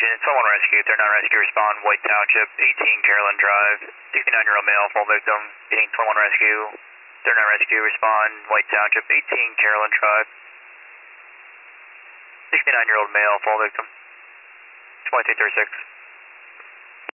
station, 21 rescue, 39 rescue, respond, White Township, 18 Carolyn Drive, 69-year-old male, full victim, getting 21 rescue, 39 rescue, respond, White Township, 18 Carolyn Drive, 69-year-old male, full victim, 2236.